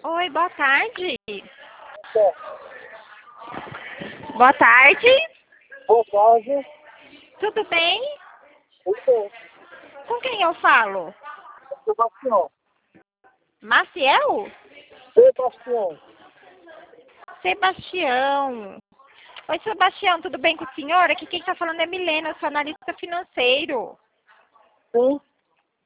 Oi, boa tarde. É. Boa tarde. Boa tarde. Tudo bem? Então, Com quem eu falo? Sebastião. Maciel? Sebastião. Sebastião. Oi, Sebastião, tudo bem com o senhor? Aqui quem está falando é Milena, eu sou analista financeiro. Sim.